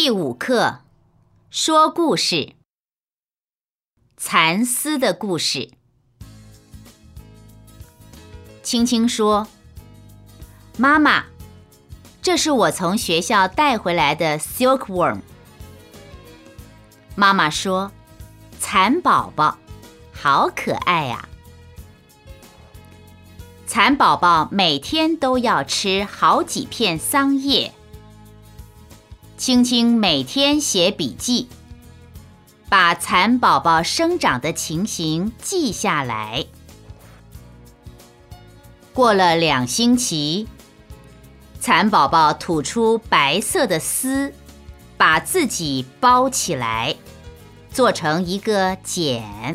第5课，说故事。蚕丝的故事。青青说：“妈妈，这是我从学校带回来的 silkworm。”妈妈说：“蚕宝宝，好可爱呀！”蚕宝宝每天都要吃好几片桑叶。青青每天写笔记，把蚕宝宝生长的情形记下来。过了2星期，蚕宝宝吐出白色的丝，把自己包起来，做成一个茧。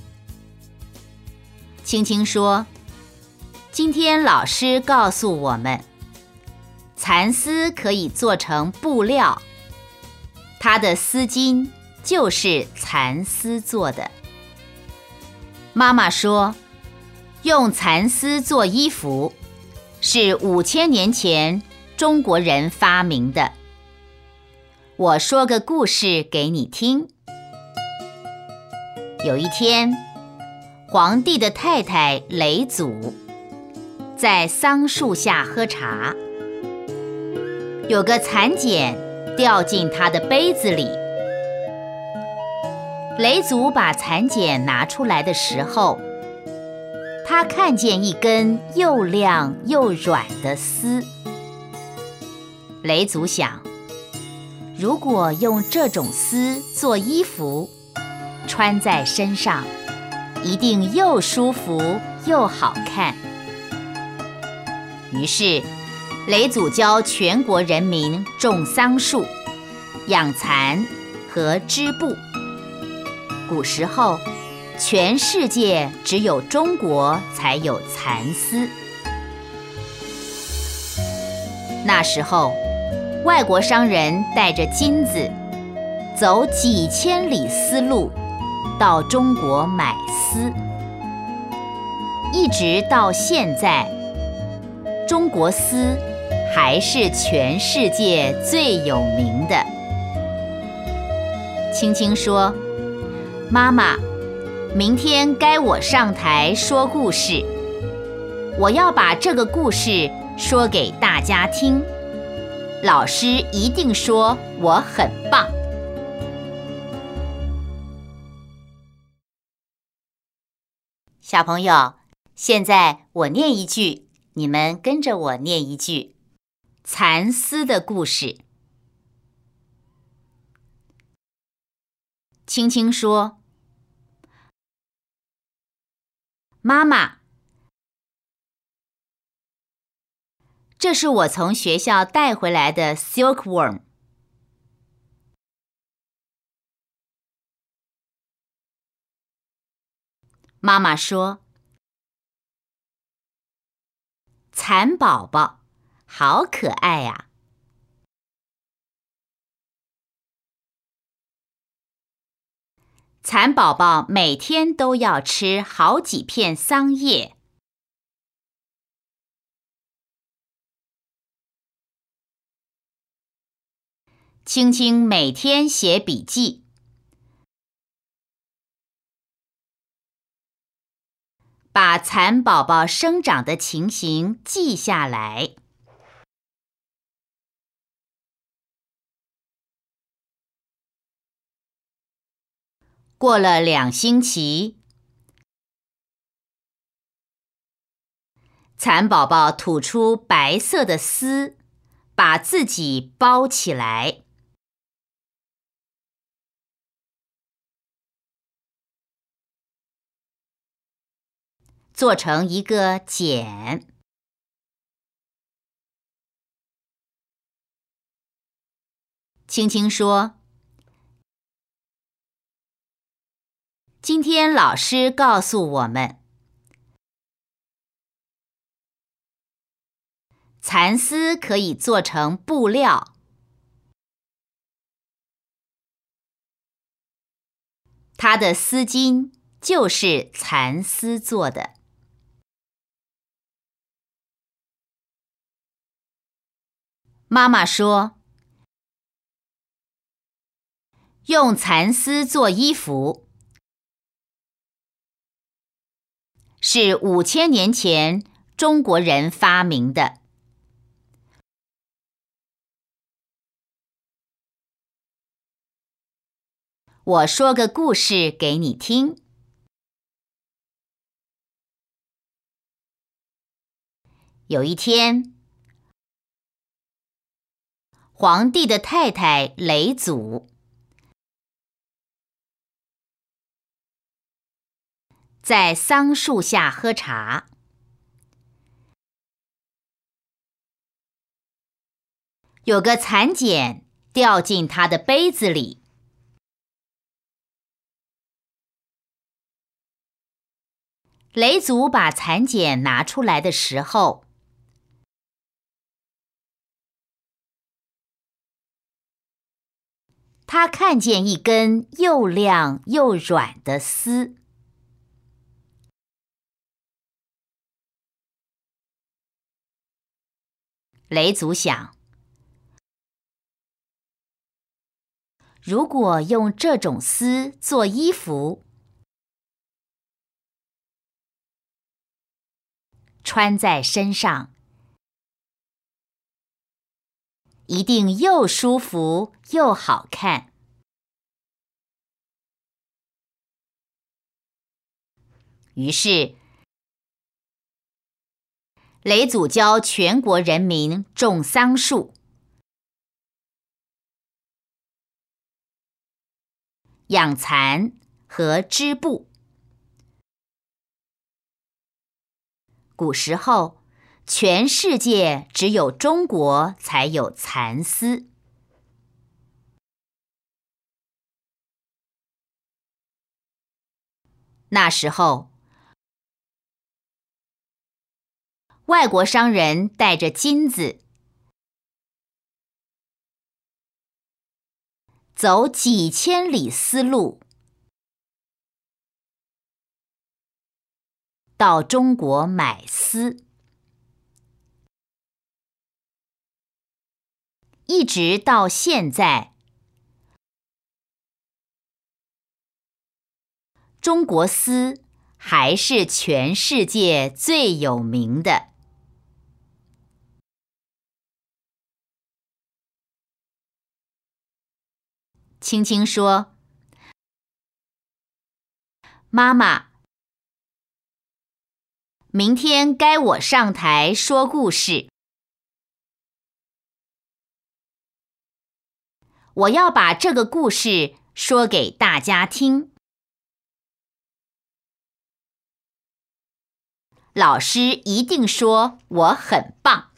青青说：“今天老师告诉我们，蚕丝可以做成布料，它的丝巾就是蚕丝做的。”妈妈说，用蚕丝做衣服是5000年前中国人发明的。我说个故事给你听。有一天，皇帝的太太嫘祖在桑树下喝茶，有个蚕茧掉进她的杯子里。嫘祖把蚕茧拿出来的时候，她看见一根又亮又软的丝。嫘祖想，如果用这种丝做衣服，穿在身上，一定又舒服又好看。于是嫘祖教全国人民种桑树、养蚕和织布。古时候，全世界只有中国才有蚕丝。那时候，外国商人带着金子，走几千里丝路到中国买丝。一直到现在，中国丝还是全世界最有名的。青青说：“妈妈，明天该我上台说故事，我要把这个故事说给大家听，老师一定说我很棒。”小朋友，现在我念一句，你们跟着我念一句。蚕丝的故事。青青说：“妈妈，这是我从学校带回来的 silkworm。” 妈妈说：“蚕宝宝，好可爱呀！”蚕宝宝每天都要吃好几片桑叶。青青每天写笔记，把蚕宝宝生长的情形记下来。过了2星期，蚕宝宝吐出白色的丝，把自己包起来，做成一个茧。青青说：“今天老师告诉我们，蚕丝可以做成布料，它的丝巾就是蚕丝做的。”妈妈说：“ 用蚕丝做衣服，是5000年前中国人发明的。我说个故事给你听。有一天，皇帝的太太嫘祖在桑树下喝茶，有个蚕茧掉进她的杯子里。嫘祖把蚕茧拿出来的时候，他看见一根又亮又软的丝。嫘祖想，如果用这种丝做衣服，穿在身上，一定又舒服又好看。于是，嫘祖教全国人民种桑树，养蚕和织布。古时候，全世界只有中国才有蚕丝。那时候，外国商人带着金子，走几千里丝路，到中国买丝，一直到现在，中国丝还是全世界最有名的。青青说：“妈妈，明天该我上台说故事。我要把这个故事说给大家听。老师一定说我很棒。”